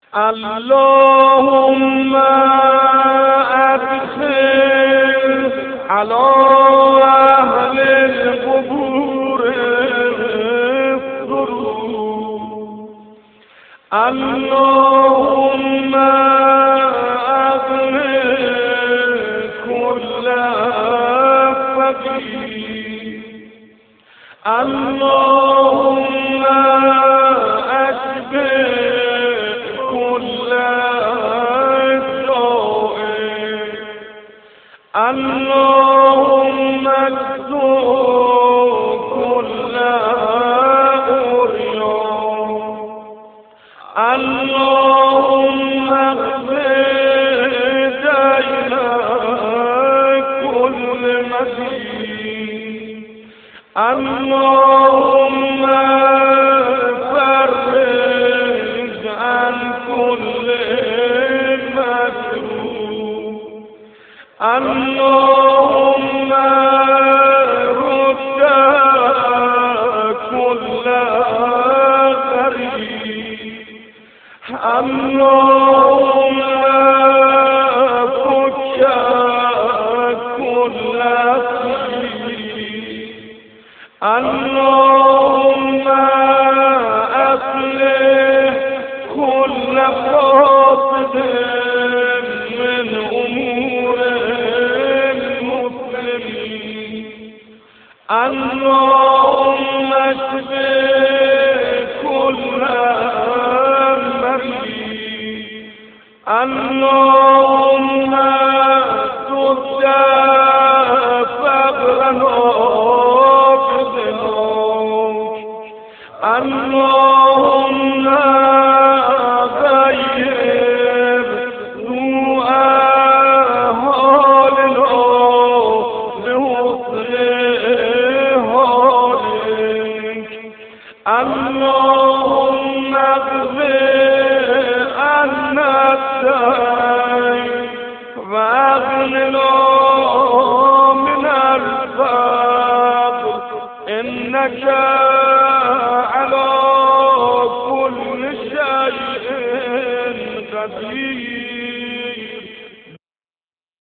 اللهم ادخل على اهل القبور السرور. اللهم اغني كل فقير. اللهم اشفي كل جائع. اللهم اكسو كل عريان. اللهم اغفر دين كل مدين. اللهم فرج عن كل مكروه. اللهم رد كل غريب. اللهم فك كل سبيل. اللهم أصلح كل فاسد من أمور المسلمين. اللهم اشف كل مريض. اللهم سد فقرنا اللهم غير سوء حالنا بحسن حالك. اللهم اغفر عنا الدين واغننا من الفقر. إنك على